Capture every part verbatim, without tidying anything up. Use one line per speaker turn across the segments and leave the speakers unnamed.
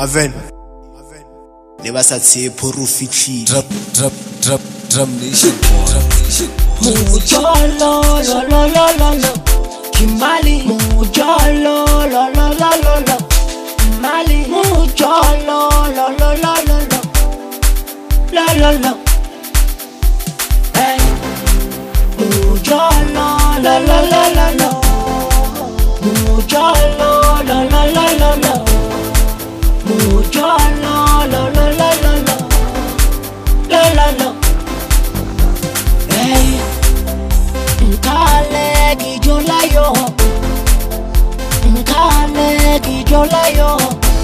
Maven ne ba sa tshepo ro fitlhile
drop drop drop drum nation drop nation
Mujolo lo lo lo lo lo Kimali Mujolo lo lo lo lo lo Mali Mujolo lo lo lo lo lo lo lo lo Hey Mujolo lo lo lo lo lo Mujolo lo lo lo lo lo Mujolo lo lo lo lo lo lo lo lo Hey Nkale gijola yo Nkale gijola yo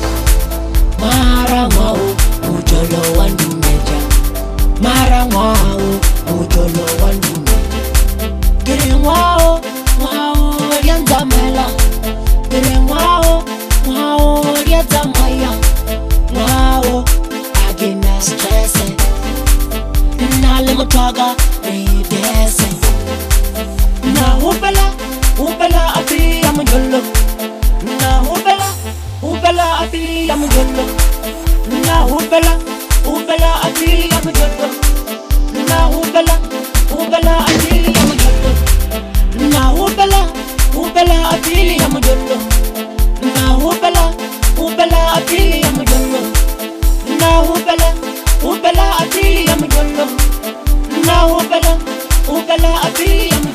Mara ngao ujolo wandu meja Mara ngao ujolo wandu meja Giri ngao ngao rianza mela Giri ngao ngao rianza maya Ngao agina stresse Nale mutaga reidese Na upela, upela api ya mjolo Na upela, upela api ya mjolo Na upela, upela api ya mjolo Na upela, upela api ya mjolo Na upela, upela api ya mjolo Na upela, upela api ya mjolo Na upela, upela api ya mjolo Na upela, upela api ya mjolo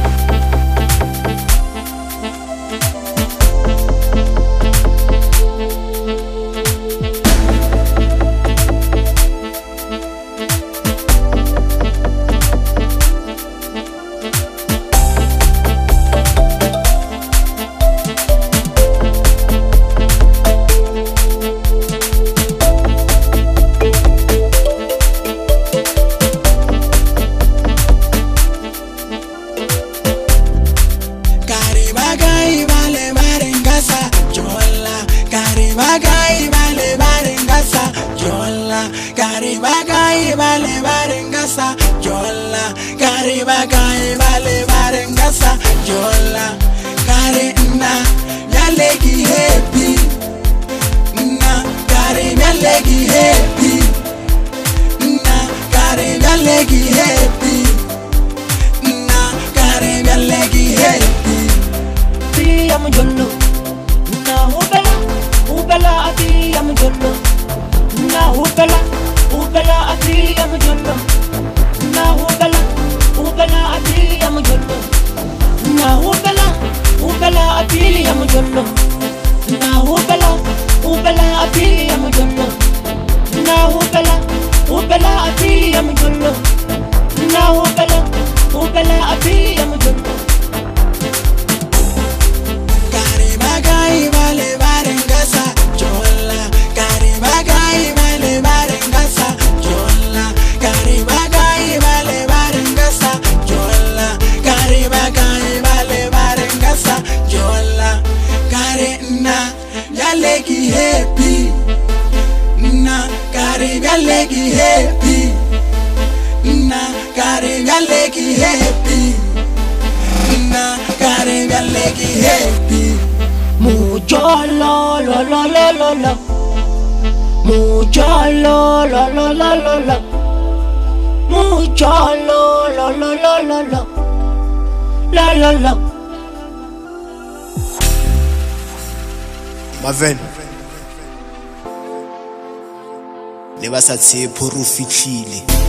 Bagai vale barengasa jola Kari bagai vale barengasa jola Kari bagai vale barengasa jola Kari na yalegi happy na Kari yalegi happy na Kari yalegi happy na Kari yalegi happy
Pi am jollo na ubela Ubela ati ya mjolo Na ubela, ubela ati ya mjolo Na ubela, ubela ati ya mjolo Na ubela, ubela ati ya mjolo Na ubela, ubela ati ya mjolo Na ubela, ubela ati ya mjolo Na ubela, ubela ati ya mjolo
Kari bagai vale barengasa jola Kari bagai vale barengasa jola Kari bagai vale barengasa jola Kari bagai vale barengasa jola Kari na yalegi happy na Kari yalegi happy na Kari yalegi happy na Kari yalegi happy
Mujolo lo lo lo lo lo Mujolo lo lo lo lo lo Mujolo lo lo lo lo lo La la la
Maven ne ba sa tshepo ro fitlhile